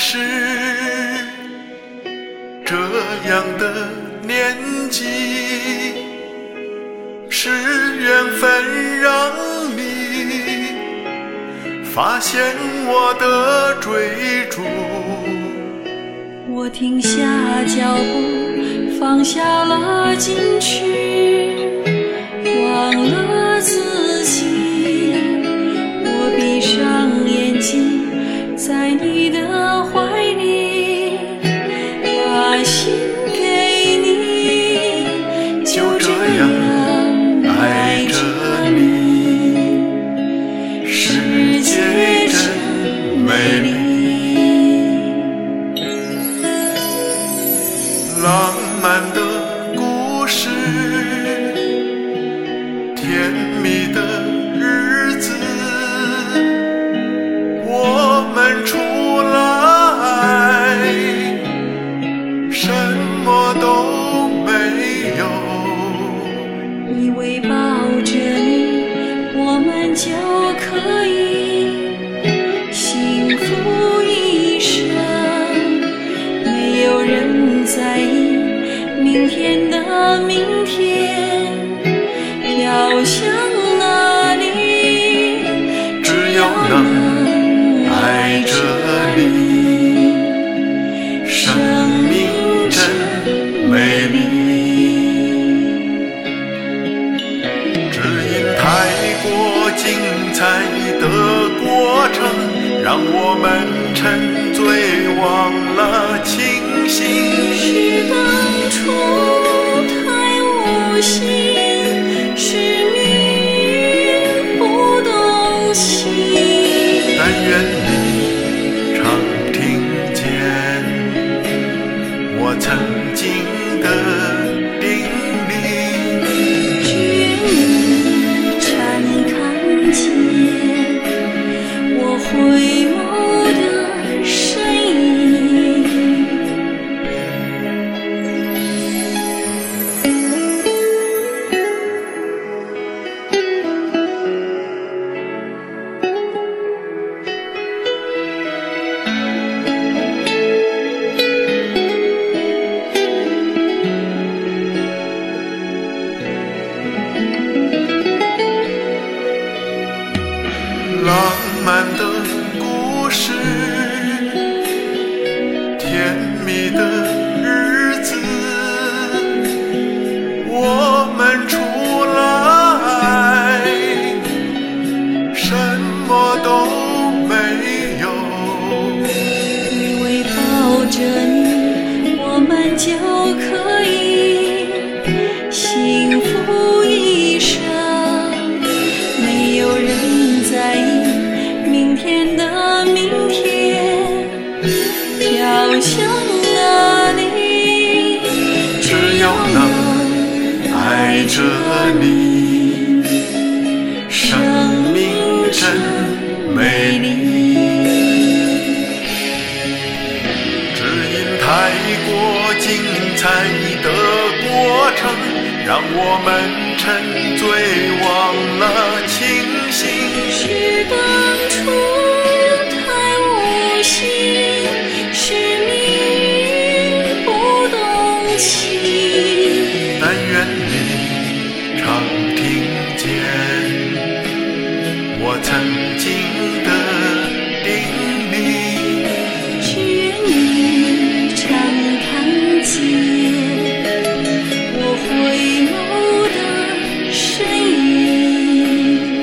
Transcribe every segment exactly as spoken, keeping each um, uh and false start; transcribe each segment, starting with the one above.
是这样的年纪，是缘分让你发现我的追逐。 我停下脚步，放下了矜持，忘了自己。我闭上眼睛，在你的怀里，把心给你，就这样爱着你。世界真美丽。 浪漫的故事，甜蜜的日子，我们出来，什么都没有。 以为抱着你，我们就可以幸福一生，没有人在意明天的明天飘向哪里， 只要能爱着你，生命真美丽。只因太过精彩的过程，让我们沉醉忘了清醒。 是当初太无心，是你不懂情。 但愿你常听见我曾经的叮咛， 只愿你常看见我回眸的身影。 浪漫的故事，甜蜜的日子，我们出来，什么都没有。 以为抱着你，我们就可以幸福一生，没有人在意明天的明天飘向哪里， 只要能爱着你，生命真美丽。只因太过精彩的过程，让我们沉醉忘了清醒。 是当初太无心，是你不懂情。 但愿你常听见我曾经的叮咛， 只愿你常看见我回眸的身影。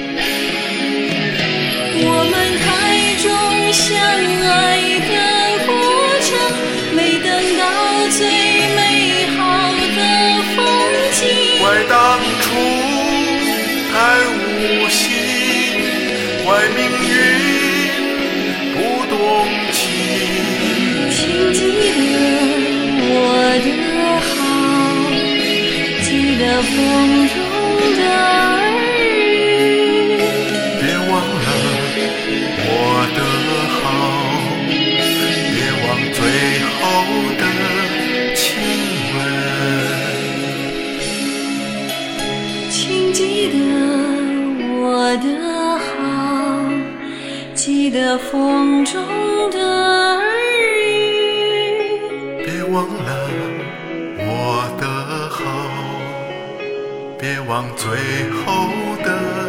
我们太重相爱的过程，没等到最美好的风景。 怪当初太无心，怪命运不懂情。 请记得我的好，记得风中的耳语。 别忘了我的好，别忘最后的亲吻。 请记得我的好，记得这风中的耳语。 别忘了我的好，别忘最后的